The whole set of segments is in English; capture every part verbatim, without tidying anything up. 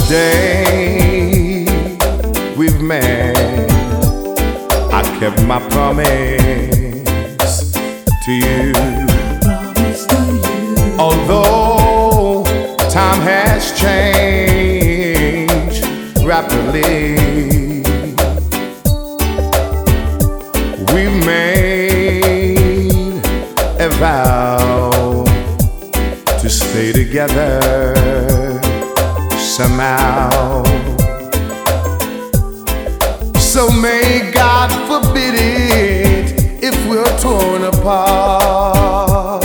day we've met, I kept my promise to you. Although time has changed rapidly, we've made a vow to stay together somehow. So may God forbid it if we're torn apart.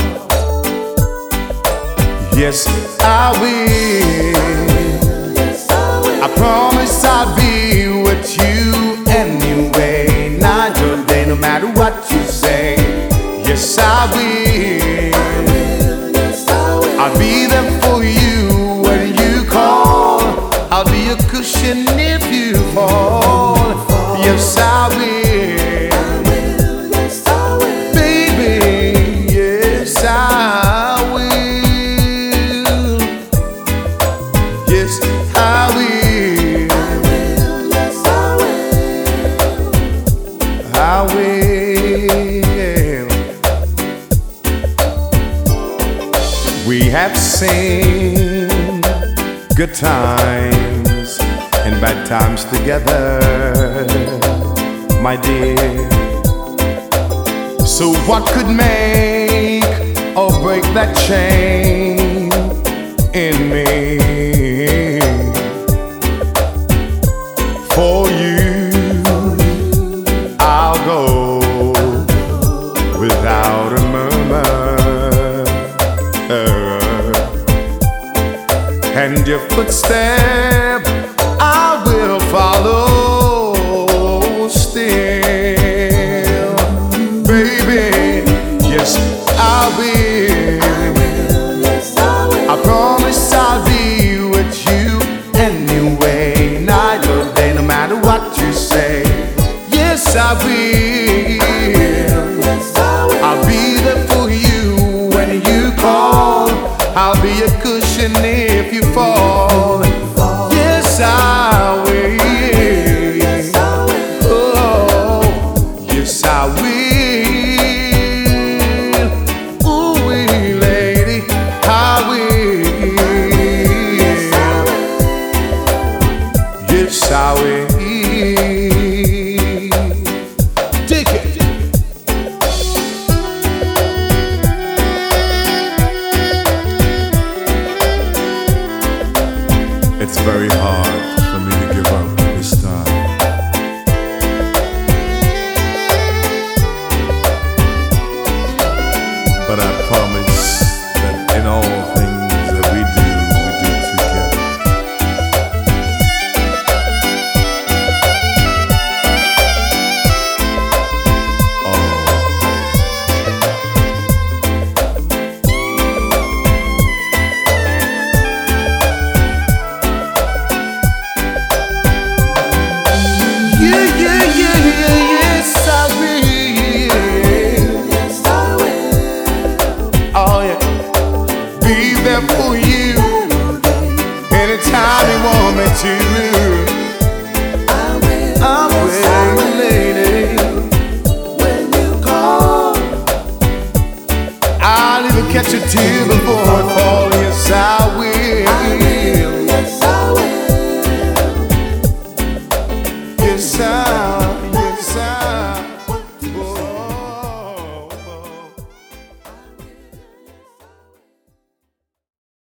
Yes, I will. I promise I'll be with you anyway, night or day, no matter what you say. Yes, I will. I'll be there for you when you call. I'll be a cushion if you fall. Yes, I will. Baby, yes, I will. Yes, I will. I will. We have seen good times and bad times together, my dear. So what could make or break that chain in me? For you, I'll go without a murmur, and your footstep I will follow still. Baby, yes, I will. I promise I'll be with you anyway, night or day, no matter what you say. Yes, I will. I'll be there for you when you call. I'll be a cushion if you fall. Yes, I will. Oh, yes, I will. Ooh, lady, I will. Yes, I will. Take it. It's very hard for me to give up this time, but I promise that in all things that we do, we do together. Yeah, yeah, yeah, yeah, yes, I will. Oh, yeah. Be there for you anytime you want me to. I will, lady. When you call, I'll even catch a tear before I fall. Yes, I